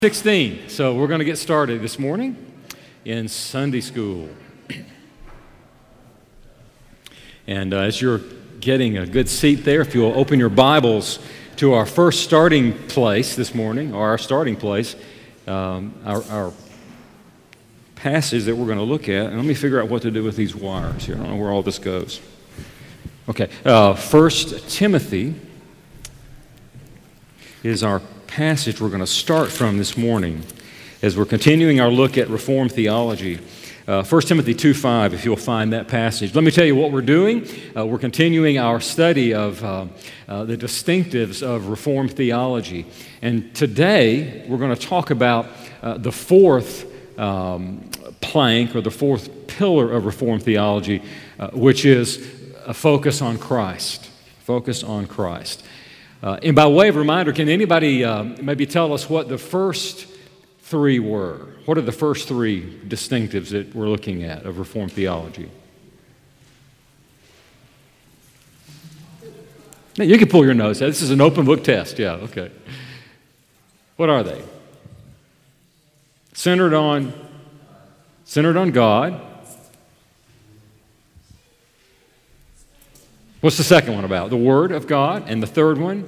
16. So we're going to get started this morning in Sunday school. And as you're getting a good seat there, if you'll open your Bibles to our first starting place this morning, or our starting place, our passage that we're going to look at. And let me figure out what to do with these wires here. I don't know where all this goes. Okay, 1 Timothy is our passage we're going to start from this morning as we're continuing our look at Reformed theology. 1 Timothy 2:5, if you'll find that passage. Let me tell you what we're doing. We're continuing our study of the distinctives of Reformed theology. And today we're going to talk about the fourth plank or the fourth pillar of Reformed theology, which is a focus on Christ. Focus on Christ. And by way of reminder, can anybody maybe tell us what the first three were? What are the first three distinctives that we're looking at of Reformed theology? Now, you can pull your nose out. This is an open book test. Yeah, okay. What are they? Centered on God. What's the second one about? The Word of God. And the third one?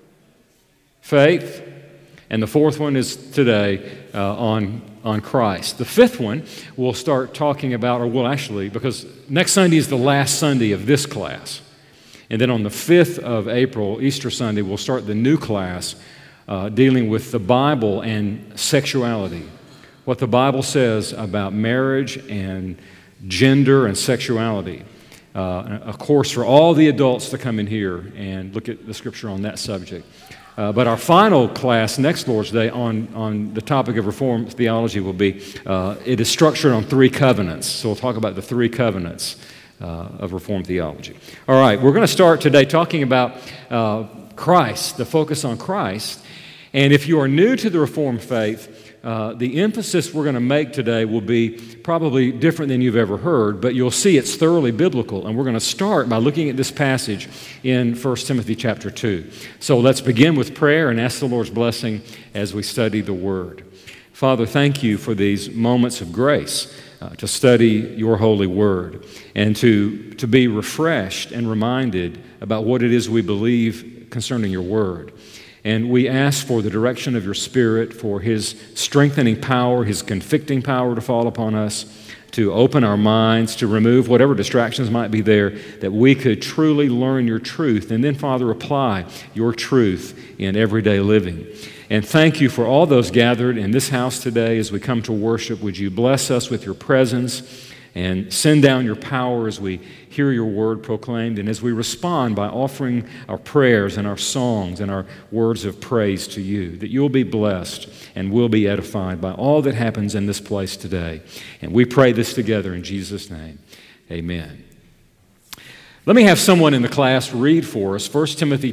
Faith. And the fourth one is today on Christ. The fifth one we'll start talking about, or we'll actually, because next Sunday is the last Sunday of this class. And then on the 5th of April, Easter Sunday, we'll start the new class dealing with the Bible and sexuality. What the Bible says about marriage and gender and sexuality. A course for all the adults to come in here and look at the Scripture on that subject. But our final class next Lord's Day on the topic of Reformed theology will be, it is structured on three covenants. So we'll talk about the three covenants of Reformed theology. All right, we're going to start today talking about Christ, the focus on Christ. And if you are new to the Reformed faith, the emphasis we're going to make today will be probably different than you've ever heard, but you'll see it's thoroughly biblical. And we're going to start by looking at this passage in 1 Timothy chapter 2. So let's begin with prayer and ask the Lord's blessing as we study the Word. Father, thank you for these moments of grace to study your holy Word and to be refreshed and reminded about what it is we believe concerning your Word. And we ask for the direction of your Spirit, for His strengthening power, His convicting power to fall upon us, to open our minds, to remove whatever distractions might be there, that we could truly learn your truth, and then, Father, apply your truth in everyday living. And thank you for all those gathered in this house today as we come to worship. Would you bless us with your presence and send down your power as we hear your word proclaimed and as we respond by offering our prayers and our songs and our words of praise to you, that you'll be blessed and we'll be edified by all that happens in this place today. And we pray this together in Jesus' name. Amen. Let me have someone in the class read for us 1 Timothy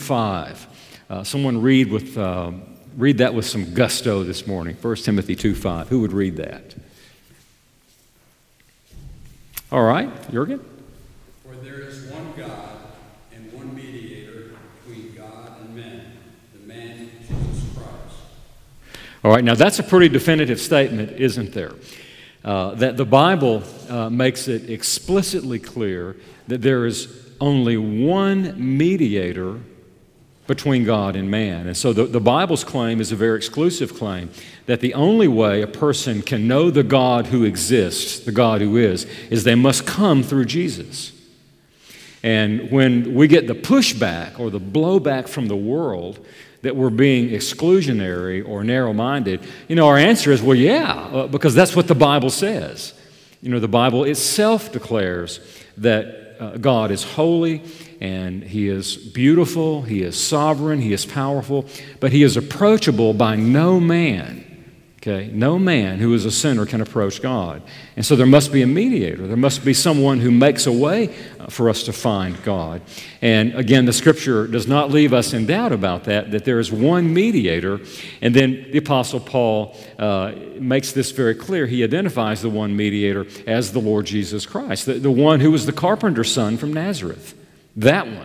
2:5. Someone read that with some gusto this morning. 1 Timothy 2:5. Who would read that? All right, Jürgen? For there is one God and one mediator between God and men, the man Jesus Christ. All right, now that's a pretty definitive statement, isn't there? That the Bible makes it explicitly clear that there is only one mediator between God and man. And so the Bible's claim is a very exclusive claim that the only way a person can know the God who exists, the God who is they must come through Jesus. And when we get the pushback or the blowback from the world that we're being exclusionary or narrow-minded, our answer is, well, yeah, because that's what the Bible says. The Bible itself declares that God is holy, and He is beautiful, He is sovereign, He is powerful, but He is approachable by no man. Okay? No man who is a sinner can approach God. And so there must be a mediator. There must be someone who makes a way for us to find God. And again, the Scripture does not leave us in doubt about that there is one mediator. And then the Apostle Paul makes this very clear. He identifies the one mediator as the Lord Jesus Christ, the one who was the carpenter's son from Nazareth. That one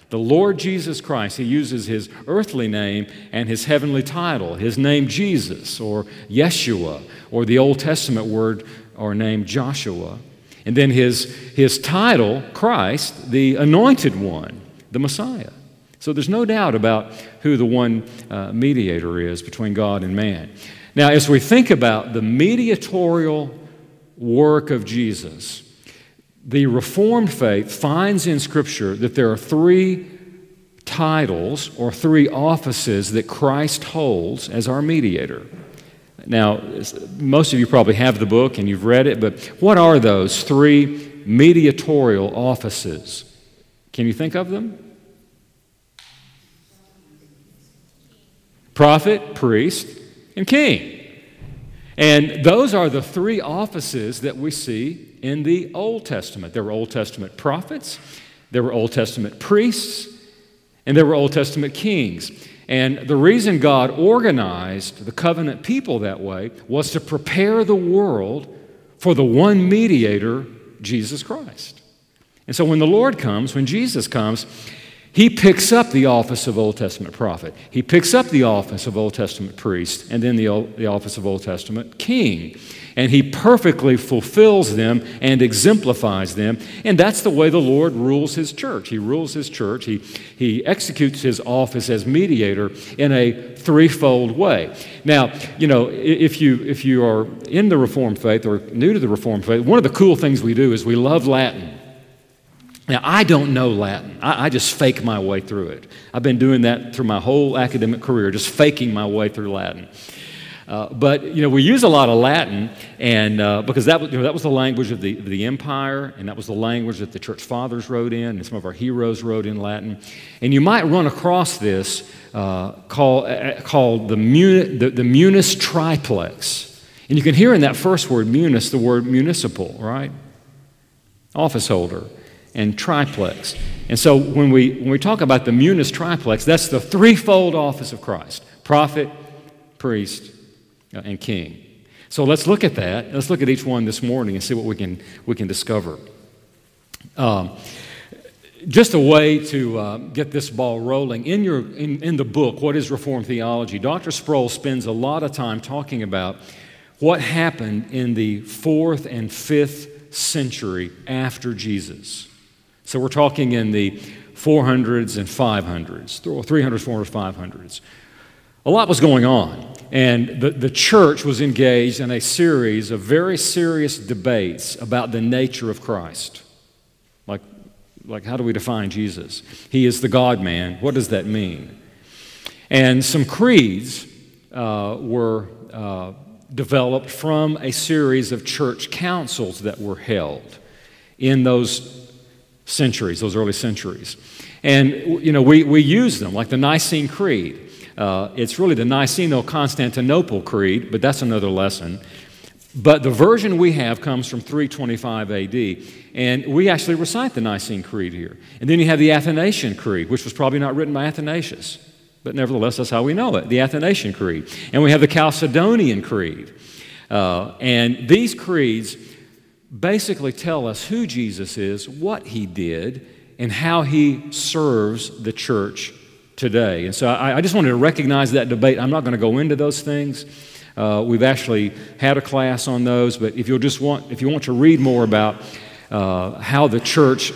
The Lord Jesus Christ, he uses his earthly name and his heavenly title, his name Jesus or Yeshua, or the Old Testament word or name Joshua. And then his title, Christ, the Anointed One, the Messiah. So there's no doubt about who the one mediator is between God and man. Now, as we think about the mediatorial work of Jesus, the Reformed faith finds in Scripture that there are three titles or three offices that Christ holds as our mediator. Now, most of you probably have the book and you've read it, but what are those three mediatorial offices? Can you think of them? Prophet, priest, and king. And those are the three offices that we see in the Old Testament. There were Old Testament prophets, there were Old Testament priests, and there were Old Testament kings. And the reason God organized the covenant people that way was to prepare the world for the one mediator, Jesus Christ. And so when the Lord comes, when Jesus comes, he picks up the office of Old Testament prophet. He picks up the office of Old Testament priest and then the office of Old Testament king. And he perfectly fulfills them and exemplifies them. And that's the way the Lord rules his church. He rules his church. He executes his office as mediator in a threefold way. Now, you know, if you are in the Reformed faith or new to the Reformed faith, one of the cool things we do is we love Latin. Now, I don't know Latin. I just fake my way through it. I've been doing that through my whole academic career, just faking my way through Latin. But, you know, we use a lot of Latin, and because that was the language of the empire, and that was the language that the church fathers wrote in, and some of our heroes wrote in Latin. And you might run across this called the munus triplex. And you can hear in that first word, munus, the word municipal, right? Office holder. And triplex. And so when we talk about the munus triplex, that's the threefold office of Christ: prophet, priest, and king. So let's look at that. Let's look at each one this morning and see what we can discover. Just a way to get this ball rolling. In the book, What is Reformed Theology, Dr. Sproul spends a lot of time talking about what happened in the 4th and 5th century after Jesus. So we're talking in the 400s and 500s, 300s, 400s, 500s. A lot was going on, and the church was engaged in a series of very serious debates about the nature of Christ. Like how do we define Jesus? He is the God-man. What does that mean? And some creeds were developed from a series of church councils that were held in those centuries, those early centuries. And, you know, we use them, like the Nicene Creed. It's really the Niceno-Constantinople Creed, but that's another lesson. But the version we have comes from 325 AD, and we actually recite the Nicene Creed here. And then you have the Athanasian Creed, which was probably not written by Athanasius, but nevertheless, that's how we know it, the Athanasian Creed. And we have the Chalcedonian Creed. And these creeds basically tell us who Jesus is, what he did, and how he serves the church today. And so I just wanted to recognize that debate. I'm not going to go into those things. We've actually had a class on those, but if you want to read more about how the church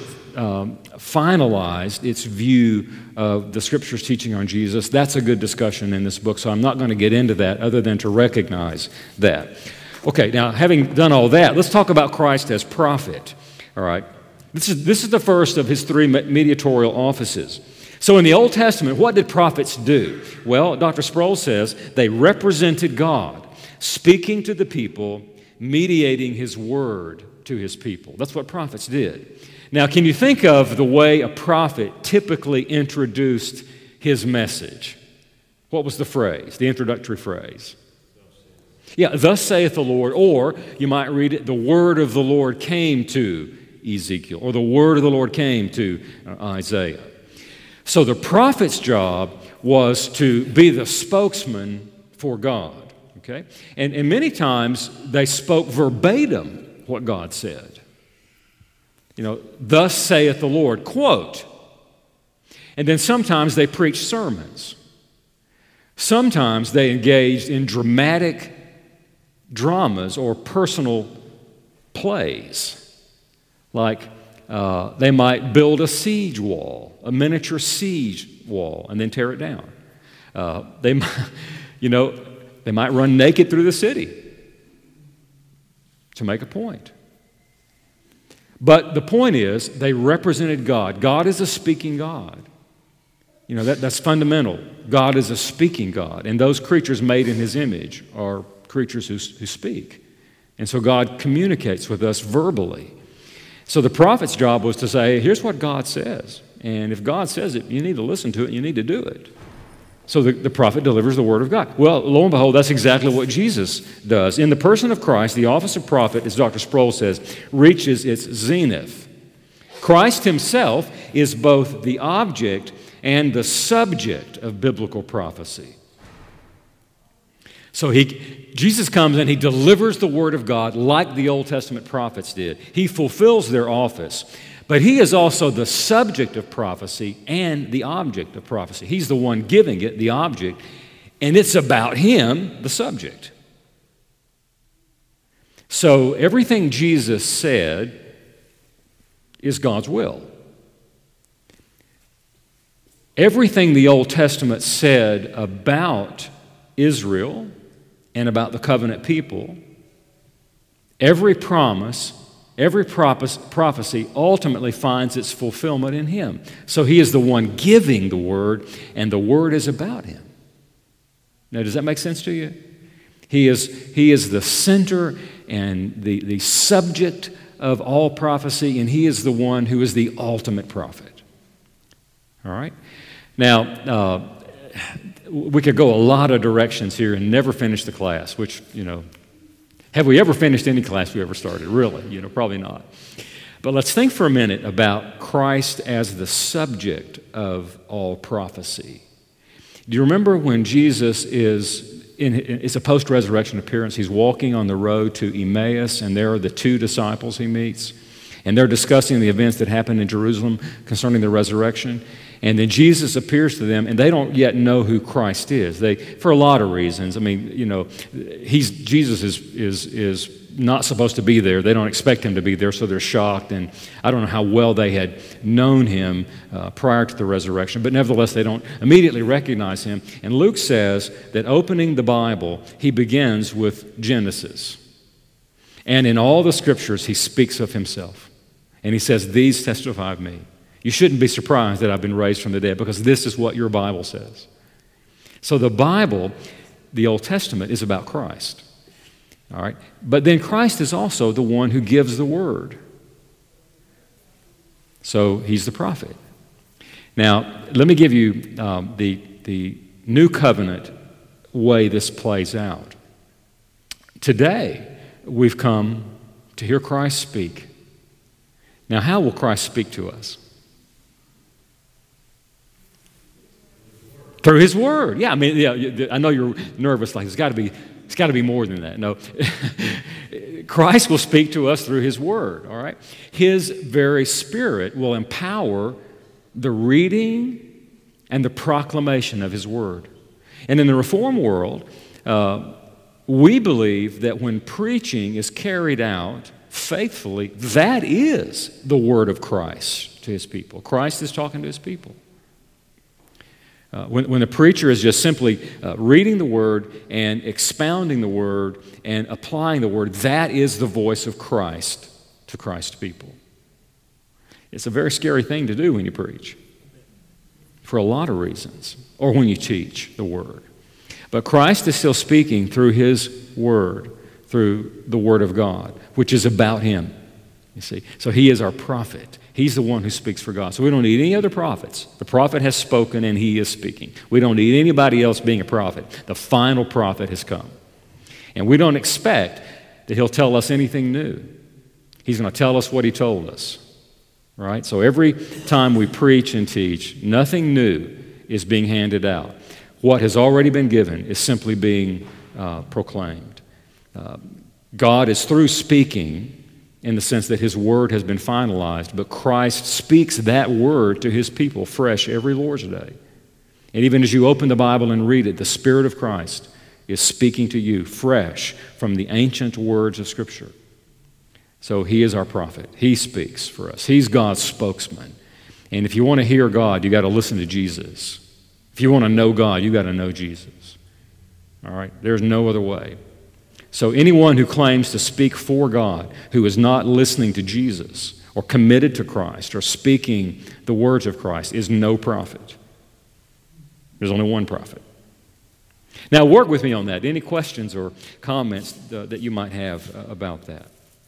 finalized its view of the Scripture's teaching on Jesus, that's a good discussion in this book, so I'm not going to get into that other than to recognize that. Okay, now having done all that, let's talk about Christ as prophet. All right, this is the first of his three mediatorial offices. So in the Old Testament, what did prophets do? Well, Dr. Sproul says they represented God, speaking to the people, mediating his word to his people. That's what prophets did. Now, can you think of the way a prophet typically introduced his message? What was the phrase, the introductory phrase? Yeah, thus saith the Lord, or you might read it, the word of the Lord came to Ezekiel, or the word of the Lord came to Isaiah. So the prophet's job was to be the spokesman for God, okay? And many times they spoke verbatim what God said. You know, thus saith the Lord, quote. And then sometimes they preached sermons. Sometimes they engaged in dramatic dramas or personal plays. Like they might build a siege wall, a miniature siege wall, and then tear it down. They might run naked through the city to make a point. But the point is, they represented God. God is a speaking God. That's fundamental. God is a speaking God. And those creatures made in His image are creatures who speak. And so God communicates with us verbally. So the prophet's job was to say, here's what God says. And if God says it, you need to listen to it, you need to do it. So the prophet delivers the word of God. Well, lo and behold, that's exactly what Jesus does. In the person of Christ, the office of prophet, as Dr. Sproul says, reaches its zenith. Christ Himself is both the object and the subject of biblical prophecy. So Jesus comes and He delivers the word of God like the Old Testament prophets did. He fulfills their office. But He is also the subject of prophecy and the object of prophecy. He's the one giving it, the object, and it's about Him, the subject. So everything Jesus said is God's will. Everything the Old Testament said about Israel and about the covenant people, every promise, every prophecy ultimately finds its fulfillment in Him. So He is the one giving the Word, and the Word is about Him. Now, does that make sense to you? He is the center and the subject of all prophecy, and He is the one who is the ultimate prophet. All right? Now, we could go a lot of directions here and never finish the class, which, have we ever finished any class we ever started? Really? Probably not. But let's think for a minute about Christ as the subject of all prophecy. Do you remember when Jesus it's a post-resurrection appearance, He's walking on the road to Emmaus, and there are the two disciples He meets, and they're discussing the events that happened in Jerusalem concerning the resurrection. And then Jesus appears to them, and they don't yet know who Christ is. For a lot of reasons. I mean, Jesus is not supposed to be there. They don't expect Him to be there, so they're shocked. And I don't know how well they had known Him prior to the resurrection, but nevertheless, they don't immediately recognize Him. And Luke says that opening the Bible, he begins with Genesis. And in all the Scriptures, he speaks of Himself. And he says, "These testify of me." You shouldn't be surprised that I've been raised from the dead, because this is what your Bible says. So the Bible, the Old Testament, is about Christ. All right? But then Christ is also the one who gives the word. So He's the prophet. Now, let me give you the New Covenant way this plays out. Today, we've come to hear Christ speak. Now, how will Christ speak to us? Through His Word. Yeah, I mean, yeah, I know you're nervous, like it's got to be more than that. No. Christ will speak to us through His Word, all right? His very Spirit will empower the reading and the proclamation of His Word. And in the Reformed world, we believe that when preaching is carried out faithfully, that is the Word of Christ to His people. Christ is talking to His people. When the preacher is just simply reading the Word and expounding the Word and applying the Word, that is the voice of Christ to Christ's people. It's a very scary thing to do when you preach, for a lot of reasons, or when you teach the Word. But Christ is still speaking through His Word, through the Word of God, which is about Him, you see. So He is our prophet. He's the one who speaks for God. So we don't need any other prophets. The prophet has spoken and he is speaking. We don't need anybody else being a prophet. The final prophet has come. And we don't expect that he'll tell us anything new. He's going to tell us what he told us. Right? So every time we preach and teach, nothing new is being handed out. What has already been given is simply being proclaimed. God is through speaking in the sense that his word has been finalized, but Christ speaks that word to his people fresh every Lord's Day. And even as you open the Bible and read it, the Spirit of Christ is speaking to you fresh from the ancient words of Scripture. So he is our prophet. He speaks for us. He's God's spokesman. And if you want to hear God, you got to listen to Jesus. If you want to know God, you got to know Jesus. All right? There's no other way. So anyone who claims to speak for God, who is not listening to Jesus or committed to Christ or speaking the words of Christ, is no prophet. There's only one prophet. Now, work with me on that. Any questions or comments that you might have about that?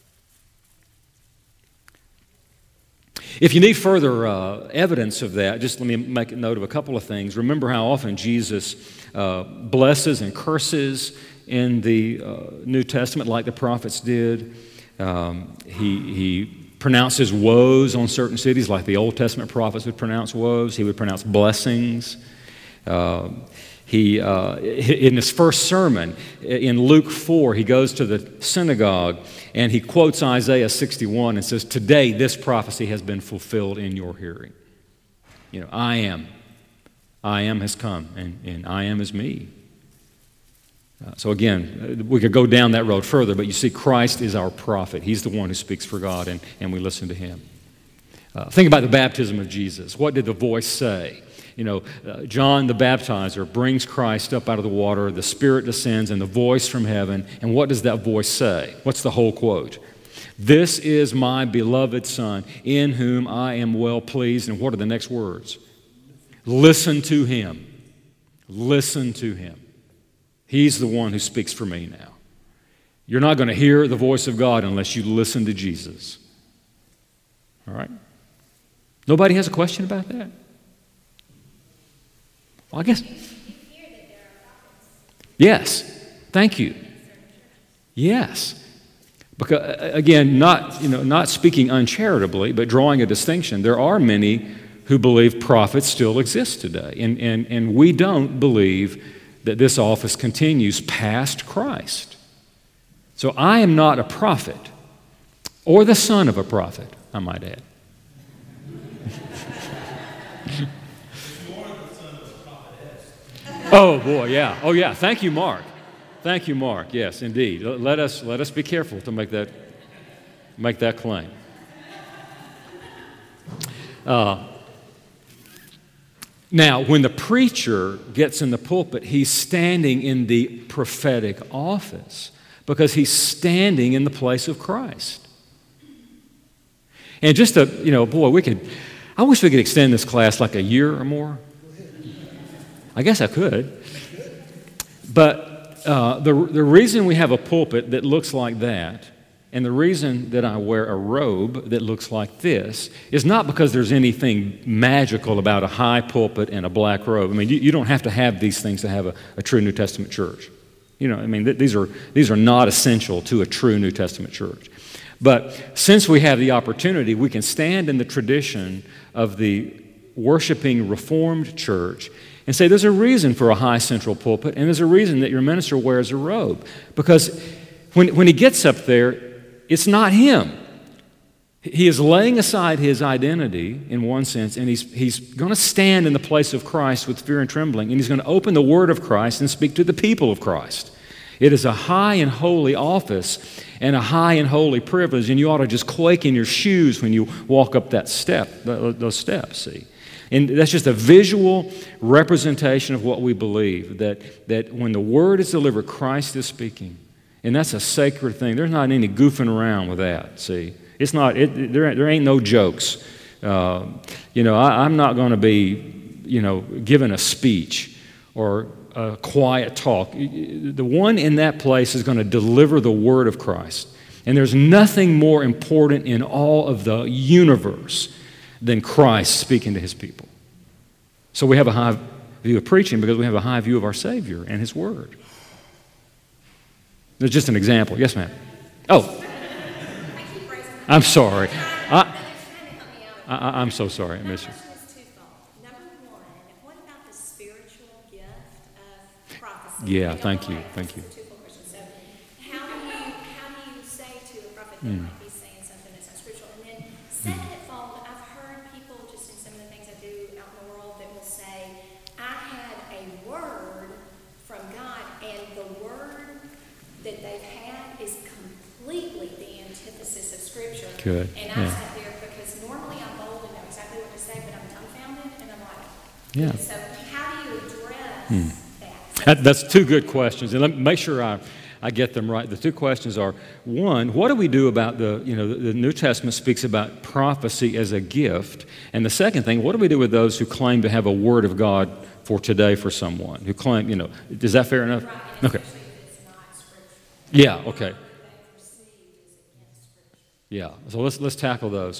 If you need further evidence of that, just let me make a note of a couple of things. Remember how often Jesus blesses and curses in the New Testament like the prophets did. He pronounces woes on certain cities like the Old Testament prophets would pronounce woes. He would pronounce blessings. In his first sermon in Luke 4, he goes to the synagogue and he quotes Isaiah 61 and says, "Today this prophecy has been fulfilled in your hearing." You know, I am has come, and I am is me. So again, we could go down that road further, but you see, Christ is our prophet. He's the one who speaks for God, and we listen to him. Think about the baptism of Jesus. What did the voice say? You know, John the baptizer brings Christ up out of the water, the Spirit descends, and the voice from heaven. And what does that voice say? What's the whole quote? "This is my beloved Son, in whom I am well pleased." And what are the next words? Listen to him. Listen to him. He's the one who speaks for me now. You're not going to hear the voice of God unless you listen to Jesus. All right? Nobody has a question about that? Well, I guess. Yes. Thank you. Yes. Because again, not speaking uncharitably, but drawing a distinction. There are many who believe prophets still exist today, and we don't believe that this office continues past Christ. So I am not a prophet, or the son of a prophet, I might add. Oh boy, yeah. Oh yeah. Thank you, Mark. Thank you, Mark. Yes, indeed. Let us be careful to make that claim. Now, when the preacher gets in the pulpit, he's standing in the prophetic office because he's standing in the place of Christ. And just I wish we could extend this class like a year or more. I guess I could. But the reason we have a pulpit that looks like that, and the reason that I wear a robe that looks like this, is not because there's anything magical about a high pulpit and a black robe. I mean, you don't have to have these things to have a true New Testament church. You know, I mean, these are not essential to a true New Testament church. But since we have the opportunity, we can stand in the tradition of the worshiping Reformed church and say there's a reason for a high central pulpit, and there's a reason that your minister wears a robe. Because when he gets up there, it's not him. He is laying aside his identity in one sense, and he's going to stand in the place of Christ with fear and trembling, and he's going to open the word of Christ and speak to the people of Christ. It is a high and holy office and a high and holy privilege, and you ought to just quake in your shoes when you walk up those steps, see. And that's just a visual representation of what we believe, that when the word is delivered, Christ is speaking. And that's a sacred thing. There's not any goofing around with that, see. It's not. There ain't no jokes. I'm not going to be, given a speech or a quiet talk. The one in that place is going to deliver the word of Christ. And there's nothing more important in all of the universe than Christ speaking to his people. So we have a high view of preaching because we have a high view of our Savior and his word. There's just an example. Yes, ma'am. Oh. I'm sorry. I'm so sorry. I missed you. Number one, what about the spiritual gift of prophecy? Yeah, thank you. So how do you say to a prophet that might be saying they've had is completely the antithesis of Scripture. Good. And I sat there because normally I'm bold and know exactly what to say, but I'm dumbfounded and I'm like, Yeah. so how do you address that? That's two good questions, and let me make sure I get them right. The two questions are, one, what do we do about the New Testament speaks about prophecy as a gift, and the second thing, what do we do with those who claim to have a word of God for today for someone, who claim, is that fair enough? Right, and Okay. especially if it's not Scripture. Yeah, okay. They perceive is against Scripture. Yeah, so let's tackle those.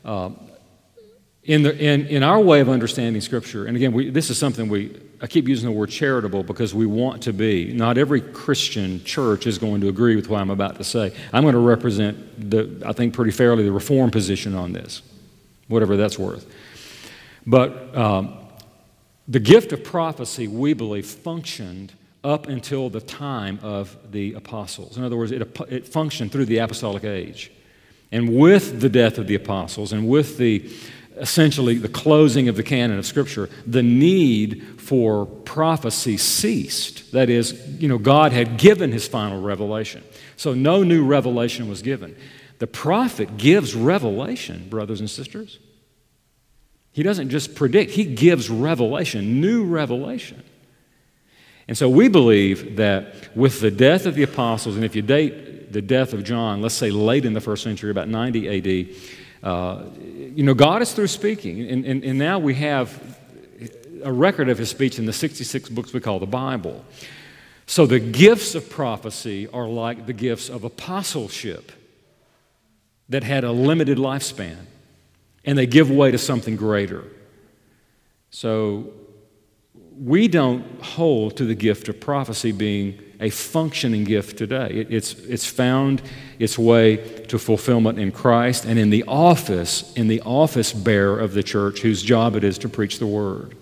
In our way of understanding Scripture, and again, this is something I keep using the word charitable because we want to be. Not every Christian church is going to agree with what I'm about to say. I'm going to represent, I think pretty fairly, the Reformed position on this, whatever that's worth. But the gift of prophecy, we believe, functioned up until the time of the apostles. In other words, it functioned through the apostolic age. And with the death of the apostles and with essentially the closing of the canon of Scripture, the need for prophecy ceased. That is, God had given His final revelation. So no new revelation was given. The prophet gives revelation, brothers and sisters. He doesn't just predict, he gives revelation, new revelation. And so we believe that with the death of the apostles, and if you date the death of John, let's say late in the first century, about 90 A.D., God is through speaking, and now we have a record of His speech in the 66 books we call the Bible. So the gifts of prophecy are like the gifts of apostleship that had a limited lifespan, and they give way to something greater. So we don't hold to the gift of prophecy being a functioning gift today. It's found its way to fulfillment in Christ and in the office bearer of the church whose job it is to preach the Word.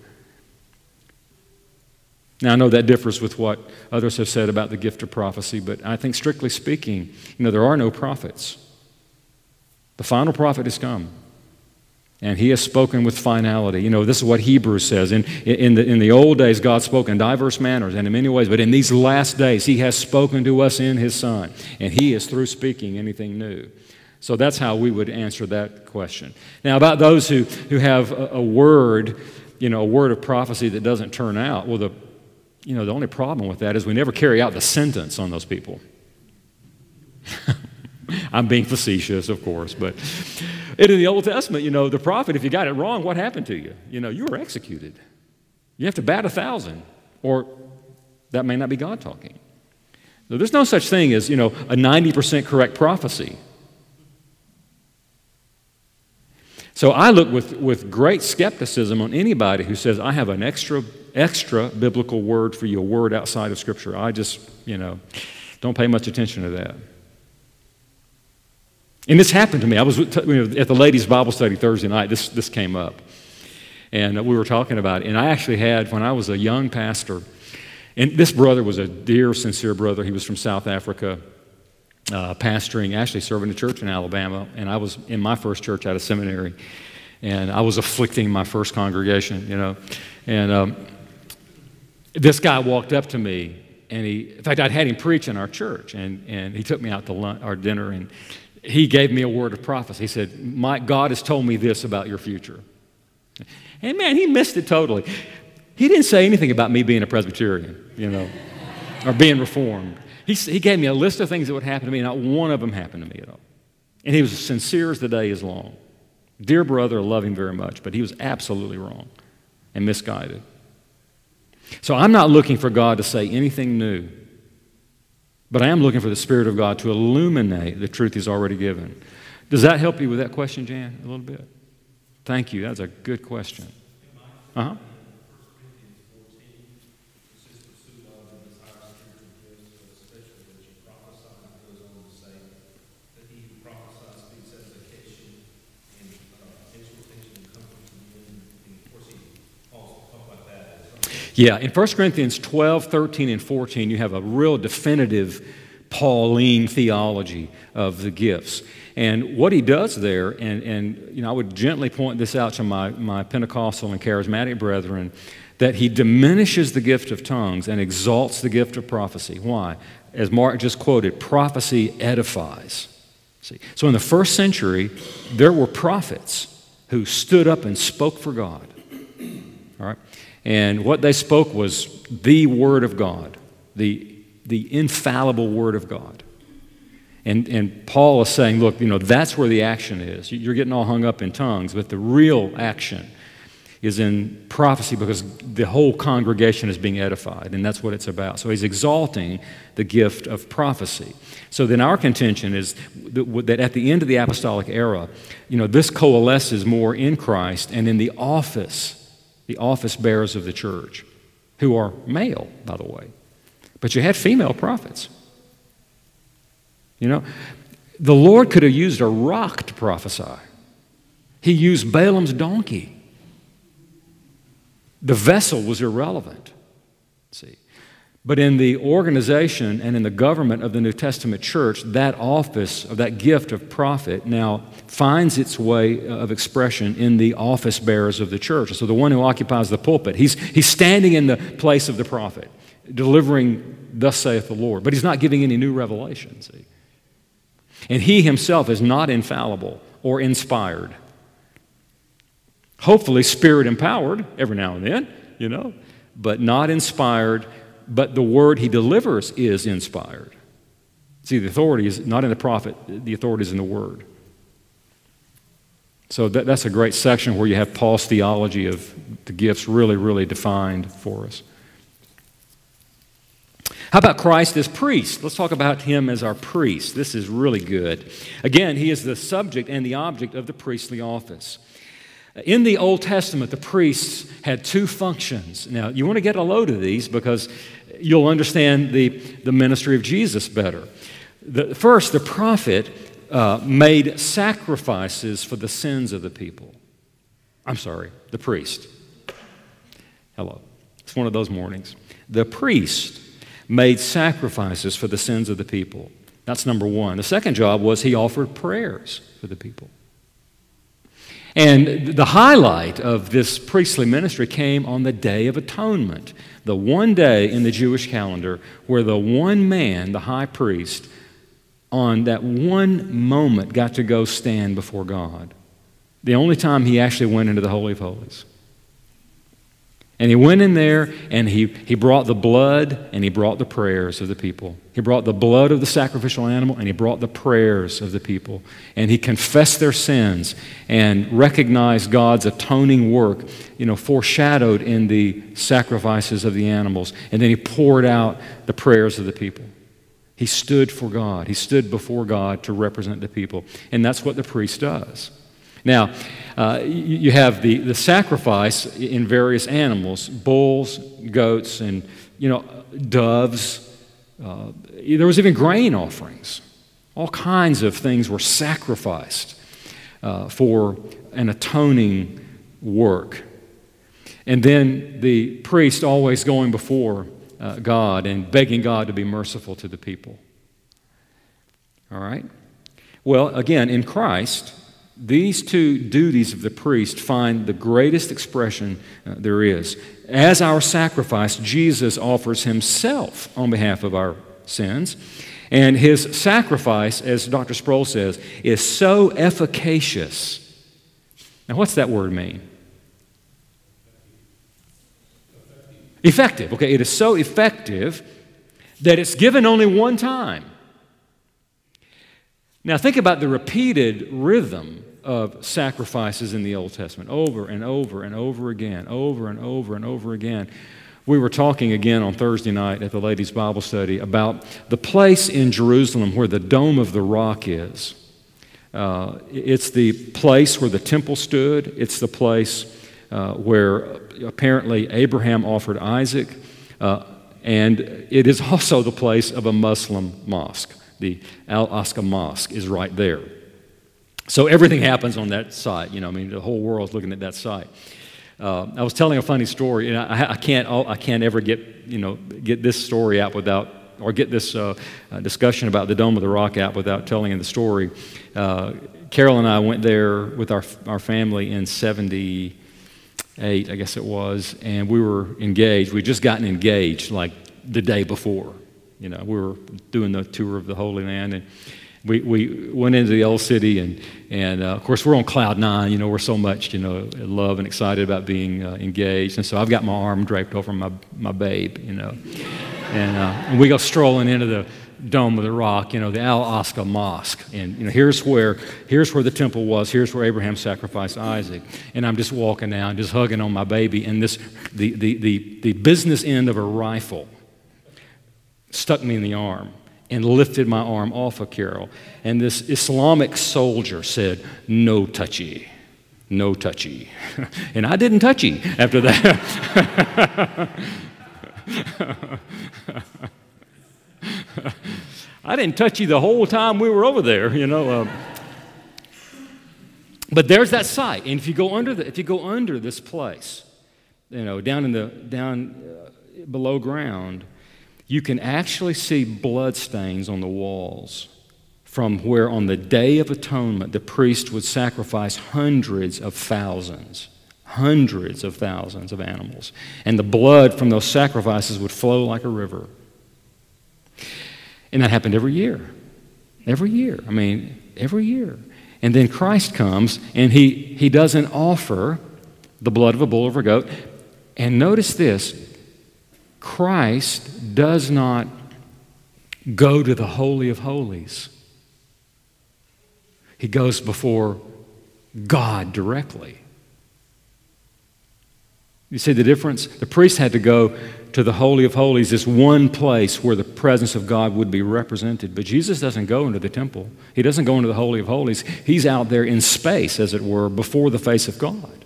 Now, I know that differs with what others have said about the gift of prophecy, but I think strictly speaking, there are no prophets. The final prophet has come. And he has spoken with finality. This is what Hebrews says. In the old days, God spoke in diverse manners and in many ways, but in these last days, He has spoken to us in His Son, and He is through speaking anything new. So that's how we would answer that question. Now, about those who have a word, a word of prophecy that doesn't turn out, well, the only problem with that is we never carry out the sentence on those people. I'm being facetious, of course, but in the Old Testament, the prophet, if you got it wrong, what happened to you? You were executed. You have to bat 1,000, or that may not be God talking. So there's no such thing as, a 90% correct prophecy. So I look with great skepticism on anybody who says, I have an extra biblical word for you, a word outside of Scripture. I just, don't pay much attention to that. And this happened to me. I was at the ladies' Bible study Thursday night. This came up. And we were talking about it. And I actually had, when I was a young pastor, and this brother was a dear, sincere brother. He was from South Africa, pastoring, actually serving a church in Alabama. And I was in my first church out of seminary. And I was afflicting my first congregation, And this guy walked up to me. And in fact, I'd had him preach in our church. And he took me out to our dinner, and he gave me a word of prophecy. He said, Mike, God has told me this about your future. And man, he missed it totally. He didn't say anything about me being a Presbyterian, or being Reformed. He gave me a list of things that would happen to me, and not one of them happened to me at all. And he was as sincere as the day is long. Dear brother, I love him very much, but he was absolutely wrong and misguided. So I'm not looking for God to say anything new. But I am looking for the Spirit of God to illuminate the truth He's already given. Does that help you with that question, Jan, a little bit? Thank you. That's a good question. Uh-huh. Yeah, in 1 Corinthians 12, 13, and 14, you have a real definitive Pauline theology of the gifts. And what he does there, and I would gently point this out to my Pentecostal and charismatic brethren, that he diminishes the gift of tongues and exalts the gift of prophecy. Why? as Mark just quoted, prophecy edifies. See? So in the first century, there were prophets who stood up and spoke for God. All right? And what they spoke was the Word of God, the infallible Word of God. And Paul is saying, look, that's where the action is. You're getting all hung up in tongues, but the real action is in prophecy because the whole congregation is being edified, and that's what it's about. So he's exalting the gift of prophecy. So then our contention is that at the end of the apostolic era, this coalesces more in Christ and in the office bearers of the church, who are male, by the way. But you had female prophets. The Lord could have used a rock to prophesy. He used Balaam's donkey. The vessel was irrelevant. See, but in the organization and in the government of the New Testament church, that office of that gift of prophet now finds its way of expression in the office bearers of the church. So the one who occupies the pulpit, he's standing in the place of the prophet, delivering, thus saith the Lord, but he's not giving any new revelation. See, and he himself is not infallible or inspired. Hopefully spirit-empowered every now and then, but not inspired, but the word he delivers is inspired. See, the authority is not in the prophet, the authority is in the word. So that's a great section where you have Paul's theology of the gifts really, really defined for us. How about Christ as priest? Let's talk about him as our priest. This is really good. Again, he is the subject and the object of the priestly office. In the Old Testament, the priests had two functions. Now, you want to get a load of these because you'll understand the ministry of Jesus better. First, the prophet made sacrifices for the sins of the people. The priest. Hello. It's one of those mornings. The priest made sacrifices for the sins of the people. That's number one. The second job was he offered prayers for the people. And the highlight of this priestly ministry came on the Day of Atonement, the one day in the Jewish calendar where the one man, the high priest, on that one moment got to go stand before God. The only time he actually went into the Holy of Holies. And he went in there and he brought the blood and he brought the prayers of the people. He brought the blood of the sacrificial animal and he brought the prayers of the people. And he confessed their sins and recognized God's atoning work, foreshadowed in the sacrifices of the animals. And then he poured out the prayers of the people. He stood for God. He stood before God to represent the people. And that's what the priest does. Now, you have the sacrifice in various animals, bulls, goats, and, doves. There was even grain offerings. All kinds of things were sacrificed for an atoning work. And then the priest always going before God and begging God to be merciful to the people. All right? Well, again, in Christ, these two duties of the priest find the greatest expression there is. As our sacrifice, Jesus offers himself on behalf of our sins. And his sacrifice, as Dr. Sproul says, is so efficacious. Now, what's that word mean? Effective. Okay, it is so effective that it's given only one time. Now, think about the repeated rhythm of sacrifices in the Old Testament, over and over and over again, over and over and over again. We were talking again on Thursday night at the ladies' Bible study about the place in Jerusalem where the Dome of the Rock is. It's the place where the temple stood. It's the place where apparently Abraham offered Isaac. And it is also the place of a Muslim mosque. The Al-Aqsa Mosque is right there. So everything happens on that site. The whole world's looking at that site. I was telling a funny story, and I can't ever get this story out without, or get this discussion about the Dome of the Rock out without telling the story. Carol and I went there with our family in 78, I guess it was, and we were engaged. We'd just gotten engaged like the day before. We were doing the tour of the Holy Land, and we went into the old city, and of course we're on cloud nine. We're so much in love and excited about being engaged, and so I've got my arm draped over my babe, and we go strolling into the Dome of the Rock, the Al-Aqsa Mosque, and here's where the temple was. Here's where Abraham sacrificed Isaac, and I'm just walking down, just hugging on my baby, and the business end of a rifle stuck me in the arm and lifted my arm off of Carol, and this Islamic soldier said, "No touchy, no touchy," and I didn't touchy after that. I didn't touch you the whole time we were over there, But there's that site, and if you go under this place, down below ground, you can actually see blood stains on the walls from where on the Day of Atonement the priest would sacrifice hundreds of thousands of animals, and the blood from those sacrifices would flow like a river. And that happened every year. Every year. And then Christ comes, and he doesn't offer the blood of a bull or a goat. And notice this, Christ does not go to the Holy of Holies. He goes before God directly. You see the difference? The priest had to go to the Holy of Holies, this one place where the presence of God would be represented. But Jesus doesn't go into the temple. He doesn't go into the Holy of Holies. He's out there in space, as it were, before the face of God.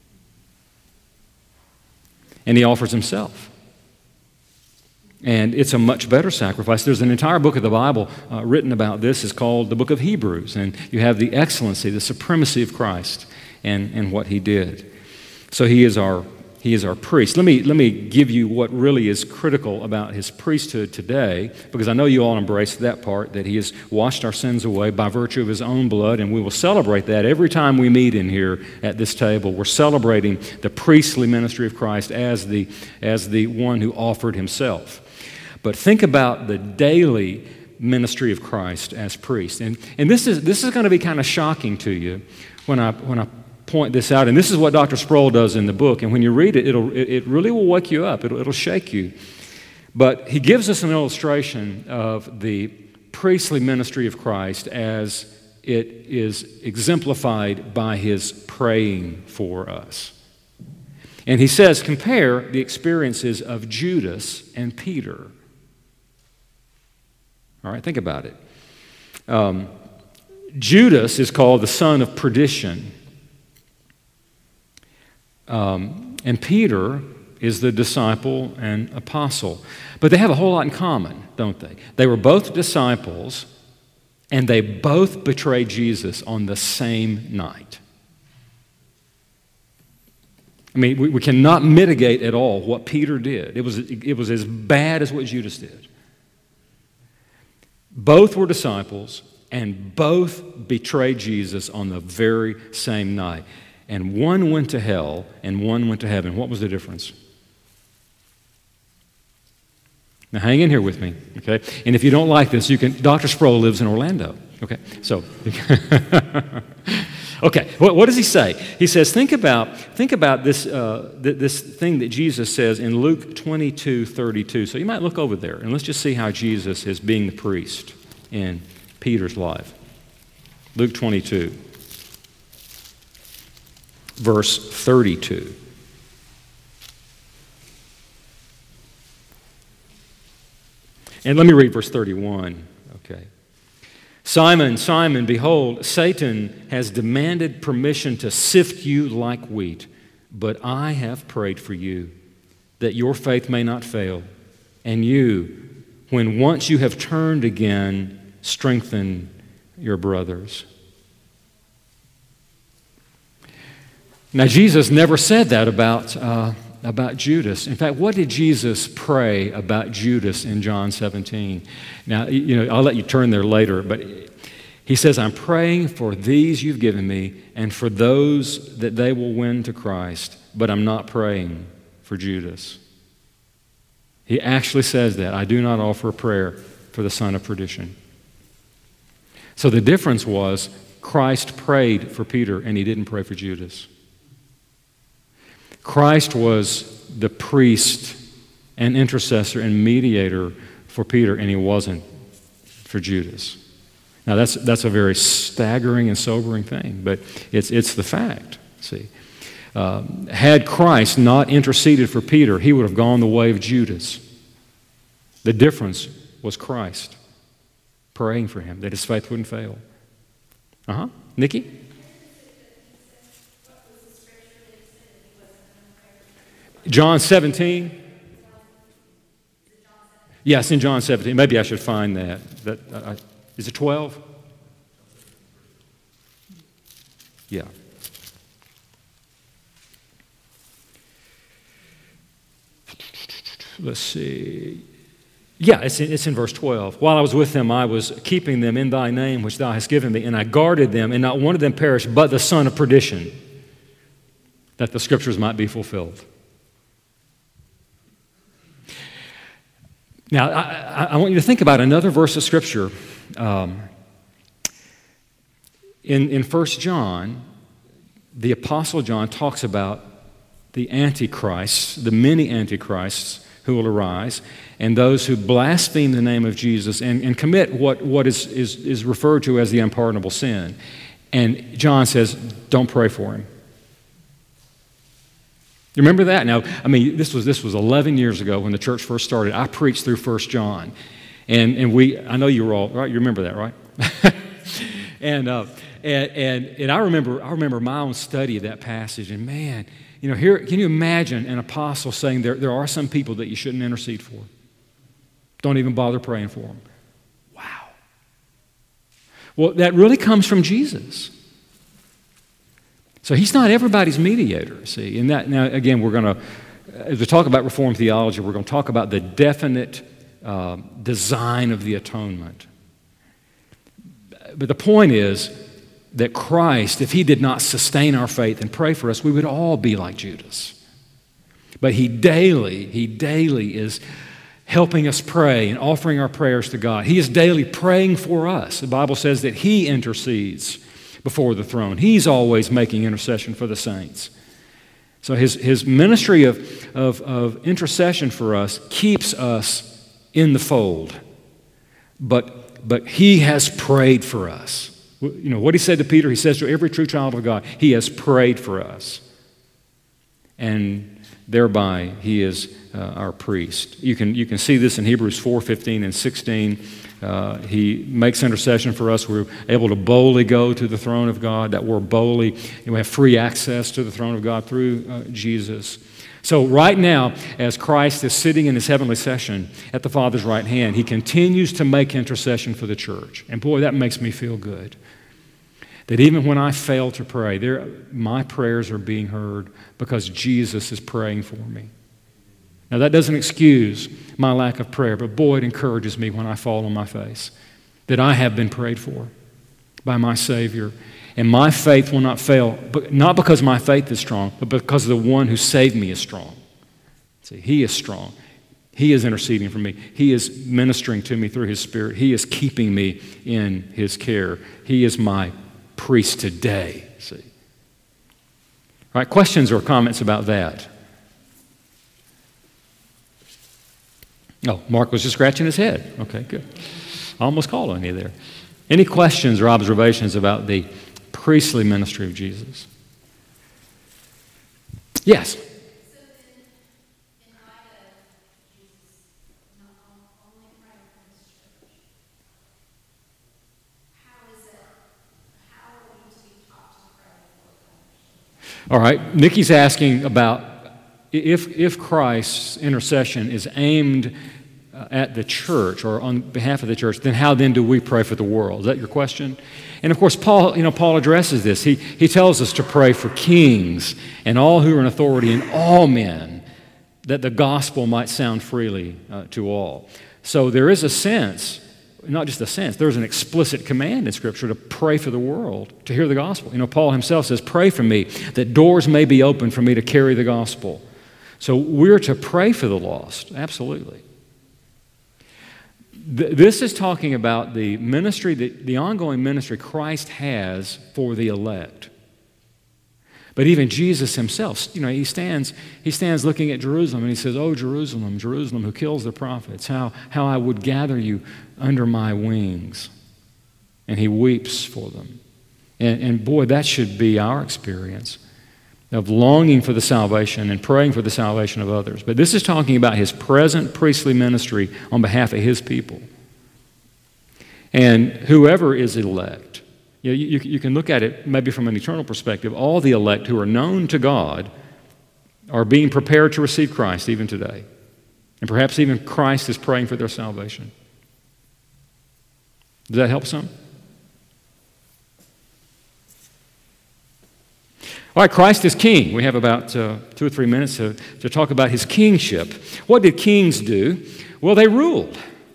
And he offers himself. And it's a much better sacrifice. There's an entire book of the Bible written about this. It's called the book of Hebrews. And you have the excellency, the supremacy of Christ and what he did. So he is our priest. Let me give you what really is critical about his priesthood today, because I know you all embrace that part, that he has washed our sins away by virtue of his own blood, and we will celebrate that every time we meet in here at this table. We're celebrating the priestly ministry of Christ as the one who offered himself. But think about the daily ministry of Christ as priest. And this is going to be kind of shocking to you when I point this out. And this is what Dr. Sproul does in the book. And when you read it, it really will wake you up. It'll shake you. But he gives us an illustration of the priestly ministry of Christ as it is exemplified by his praying for us. And he says, compare the experiences of Judas and Peter. All right, think about it. Judas is called the son of perdition. And Peter is the disciple and apostle. But they have a whole lot in common, don't they? They were both disciples, and they both betrayed Jesus on the same night. I mean, we cannot mitigate at all what Peter did. It was as bad as what Judas did. Both were disciples, and both betrayed Jesus on the very same night. And one went to hell, and one went to heaven. What was the difference? Now, hang in here with me, okay? And if you don't like this, Dr. Sproul lives in Orlando, okay? So, okay, what does he say? He says, think about this this thing that Jesus says in Luke 22:32. So you might look over there, and let's just see how Jesus is being the priest in Peter's life. Luke 22. Verse 32. And let me read verse 31. Okay. Simon, Simon, behold, Satan has demanded permission to sift you like wheat, but I have prayed for you, that your faith may not fail. And you, when once you have turned again, strengthen your brothers. Now, Jesus never said that about Judas. In fact, what did Jesus pray about Judas in John 17? Now, I'll let you turn there later, but he says, I'm praying for these you've given me and for those that they will win to Christ, but I'm not praying for Judas. He actually says that. I do not offer a prayer for the son of perdition. So the difference was Christ prayed for Peter and he didn't pray for Judas. Christ was the priest and intercessor and mediator for Peter, and he wasn't for Judas. Now that's a very staggering and sobering thing, but it's the fact. See, had Christ not interceded for Peter, he would have gone the way of Judas. The difference was Christ praying for him, that his faith wouldn't fail. Nikki? John 17. Yes, in John 17. Maybe I should find that. Is it 12? Yeah. Let's see. Yeah, it's in verse 12. While I was with them, I was keeping them in thy name, which thou hast given me, and I guarded them, and not one of them perished, but the son of perdition, that the scriptures might be fulfilled. Now, I want you to think about another verse of Scripture. In 1 John, the Apostle John talks about the Antichrists, the many Antichrists who will arise, and those who blaspheme the name of Jesus and commit what is referred to as the unpardonable sin. And John says, don't pray for him. You remember that? Now, I mean, this was 11 years ago when the church first started. I preached through 1 John. And I know you were all, right? You remember that, right? and I remember my own study of that passage. And man, here, can you imagine an apostle saying there are some people that you shouldn't intercede for? Don't even bother praying for them. Wow. Well, that really comes from Jesus. So he's not everybody's mediator, see. And that, now, again, as we talk about Reformed theology, we're going to talk about the definite design of the atonement. But the point is that Christ, if he did not sustain our faith and pray for us, we would all be like Judas. But he daily is helping us pray and offering our prayers to God. He is daily praying for us. The Bible says that he intercedes before the throne. He's always making intercession for the saints. So his ministry of intercession for us keeps us in the fold. But he has prayed for us. What he said to Peter, he says to every true child of God, he has prayed for us. And thereby he is our priest. You can see this in Hebrews 4:15 and 16. He makes intercession for us. We're able to boldly go to the throne of God. That word boldly, we have free access to the throne of God through Jesus. So right now, as Christ is sitting in his heavenly session at the Father's right hand, he continues to make intercession for the church. And boy, that makes me feel good. That even when I fail to pray, my prayers are being heard because Jesus is praying for me. Now, that doesn't excuse my lack of prayer, but boy, it encourages me when I fall on my face that I have been prayed for by my Savior. And my faith will not fail, but not because my faith is strong, but because the one who saved me is strong. See, he is strong. He is interceding for me. He is ministering to me through his Spirit. He is keeping me in his care. He is my priest today. See. All right, questions or comments about that? Oh, Mark was just scratching his head. Okay, good. I almost called on you there. Any questions or observations about the priestly ministry of Jesus? Yes? So then, in light of Jesus not only praying for his church, how are we to be taught to pray for others? All right, Nikki's asking about if Christ's intercession is aimed at the church or on behalf of the church, then how then do we pray for the world? Is that your question? And of course, Paul addresses this. He tells us to pray for kings and all who are in authority and all men, that the gospel might sound freely to all. So there is a sense, not just a sense, there's an explicit command in Scripture to pray for the world, to hear the gospel. Paul himself says, pray for me that doors may be opened for me to carry the gospel. So we're to pray for the lost, absolutely. This is talking about the ministry, the ongoing ministry Christ has for the elect. But even Jesus himself, he stands looking at Jerusalem and he says, "Oh, Jerusalem, Jerusalem, who kills the prophets, how I would gather you under my wings." And he weeps for them. And boy, that should be our experience of longing for the salvation and praying for the salvation of others. But this is talking about his present priestly ministry on behalf of his people. And whoever is elect, you can look at it maybe from an eternal perspective. All the elect who are known to God are being prepared to receive Christ even today. And perhaps even Christ is praying for their salvation. Does that help some? All right, Christ is king. We have about 2 or 3 minutes to talk about his kingship. What did kings do? Well, they ruled.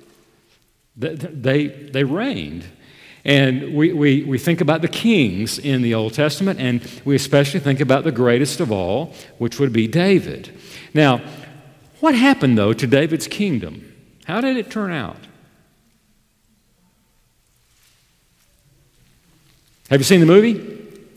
They reigned. And we think about the kings in the Old Testament, and we especially think about the greatest of all, which would be David. Now, what happened, though, to David's kingdom? How did it turn out? Have you seen the movie?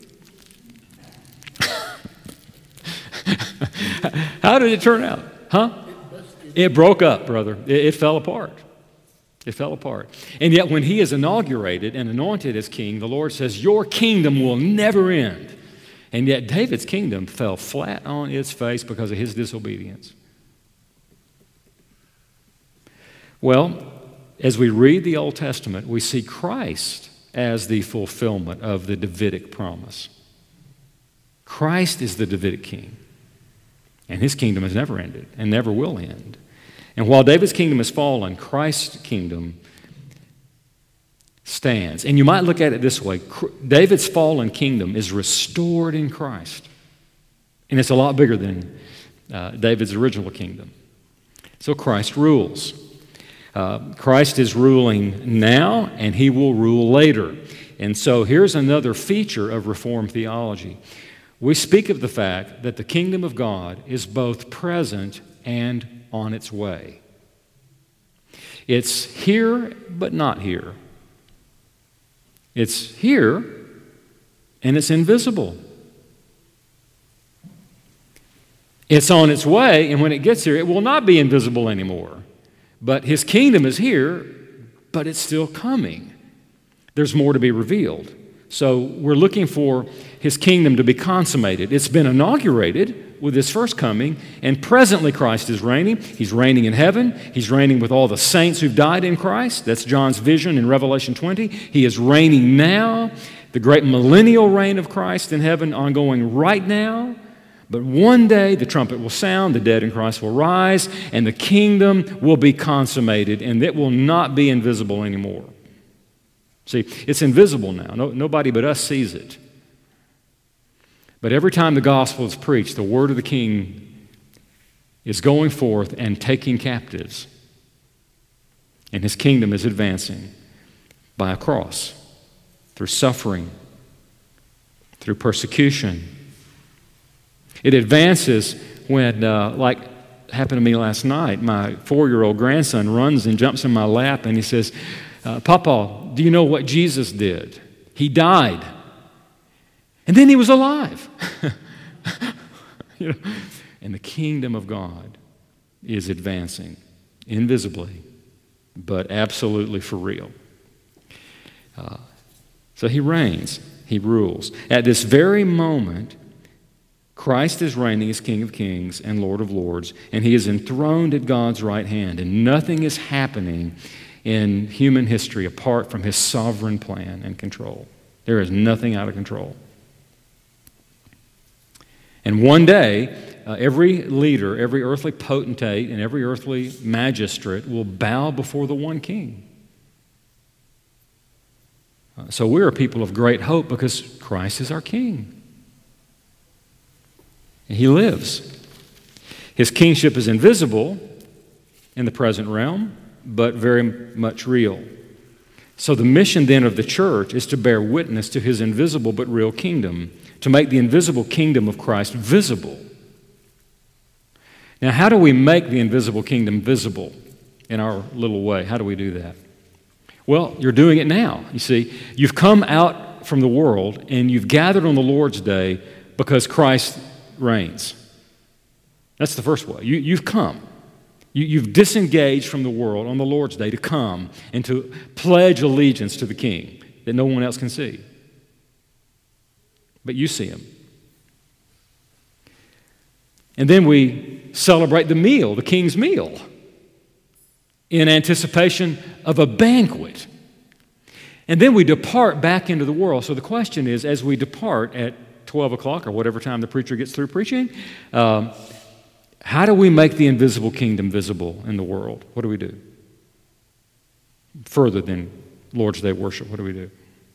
How did it turn out? Huh? It broke up, brother. It fell apart. It fell apart. And yet when he is inaugurated and anointed as king, the Lord says, "Your kingdom will never end." And yet David's kingdom fell flat on its face because of his disobedience. Well, as we read the Old Testament, we see Christ as the fulfillment of the Davidic promise. Christ is the Davidic king. And his kingdom has never ended and never will end. And while David's kingdom has fallen, Christ's kingdom stands. And you might look at it this way. David's fallen kingdom is restored in Christ. And it's a lot bigger than David's original kingdom. So Christ rules. Christ is ruling now, and he will rule later. And so here's another feature of Reformed theology. We speak of the fact that the kingdom of God is both present and on its way. It's here, but not here. It's here, and it's invisible. It's on its way, and when it gets here, it will not be invisible anymore. But his kingdom is here, but it's still coming. There's more to be revealed. So we're looking for his kingdom to be consummated. It's been inaugurated with his first coming, and presently Christ is reigning. He's reigning in heaven. He's reigning with all the saints who've died in Christ. That's John's vision in Revelation 20. He is reigning now, the great millennial reign of Christ in heaven ongoing right now. But one day the trumpet will sound, the dead in Christ will rise, and the kingdom will be consummated, and it will not be invisible anymore. See, it's invisible now. Nobody but us sees it. But every time the gospel is preached, the word of the king is going forth and taking captives. And his kingdom is advancing by a cross, through suffering, through persecution. It advances when, like happened to me last night, my 4-year-old grandson runs and jumps in my lap and he says, "Papa, do you know what Jesus did? He died. And then he was alive." And the kingdom of God is advancing invisibly, but absolutely for real. So he reigns, he rules. At this very moment, Christ is reigning as King of Kings and Lord of Lords, and he is enthroned at God's right hand, and nothing is happening in human history apart from his sovereign plan and control. There is nothing out of control. And one day, every leader, every earthly potentate, and every earthly magistrate will bow before the one King. So we are people of great hope because Christ is our King. And he lives. His kingship is invisible in the present realm, but very much real. So the mission then of the church is to bear witness to his invisible but real kingdom, to make the invisible kingdom of Christ visible. Now, how do we make the invisible kingdom visible in our little way? How do we do that? Well, you're doing it now. You see, you've come out from the world and you've gathered on the Lord's Day because Christ reigns. That's the first way. You've come. You've disengaged from the world on the Lord's Day to come and to pledge allegiance to the King that no one else can see. But you see him. And then we celebrate the meal, the King's meal, in anticipation of a banquet. And then we depart back into the world. So the question is, as we depart at 12 o'clock or whatever time the preacher gets through preaching, how do we make the invisible kingdom visible in the world? What do we do? Further than Lord's Day worship, what do we do?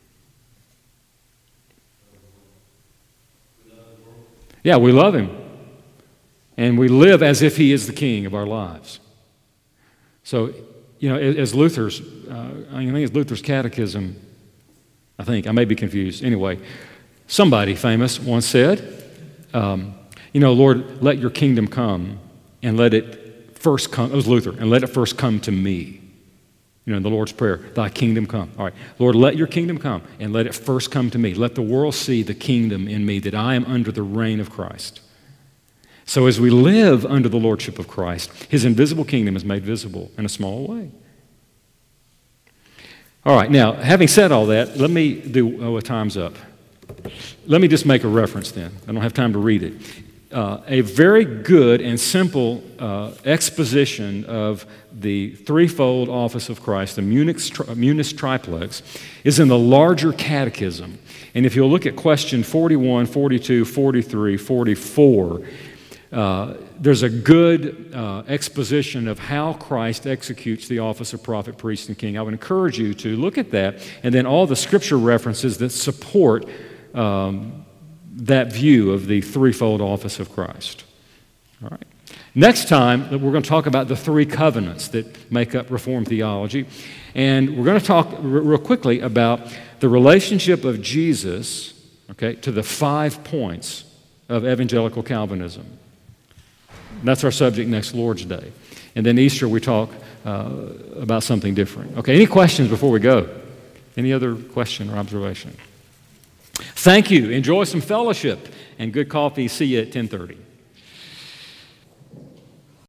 Yeah, we love him. And we live as if he is the king of our lives. So, as Luther's, I think it's Luther's catechism, I may be confused. Anyway, somebody famous once said, Lord, let your kingdom come and let it first come, it was Luther, and let it first come to me. In the Lord's Prayer, thy kingdom come. All right, Lord, let your kingdom come and let it first come to me. Let the world see the kingdom in me, that I am under the reign of Christ. So as we live under the lordship of Christ, his invisible kingdom is made visible in a small way. All right, now, having said all that, let me do, time's up. Let me just make a reference then. I don't have time to read it. A very good and simple exposition of the threefold office of Christ, the Munich triplex, is in the larger catechism. And if you'll look at question 41, 42, 43, 44, there's a good exposition of how Christ executes the office of prophet, priest, and king. I would encourage you to look at that, and then all the scripture references that support that view of the threefold office of Christ. All right. Next time, we're going to talk about the three covenants that make up Reformed theology, and we're going to talk real quickly about the relationship of Jesus, to the 5 points of evangelical Calvinism. That's our subject next Lord's Day. And then Easter, we talk about something different. Okay, any questions before we go? Any other question or observation? Thank you. Enjoy some fellowship and good coffee. See you at 10:30.